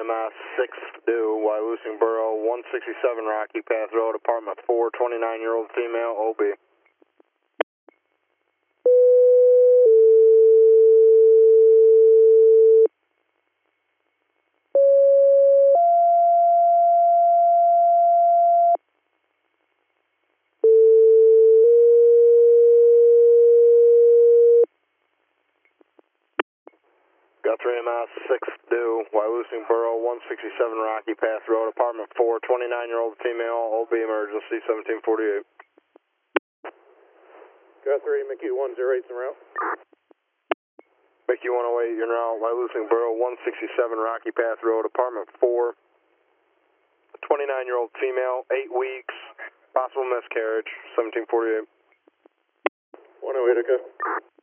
3MS 6 due, Wyalusing Borough, 167 Rocky Path Road, apartment 4, 29-year-old female, OB. Got 3MS 6 due, Wyalusing Borough, 167 Rocky Path Road, apartment 4, 29-year-old female, OB emergency, 1748. Got 3, Mickey 108's en route. Mickey 108, you're now Wyalusing Borough, 167 Rocky Path Road, apartment 4, 29-year-old female, 8 weeks, possible miscarriage, 1748. 108, okay.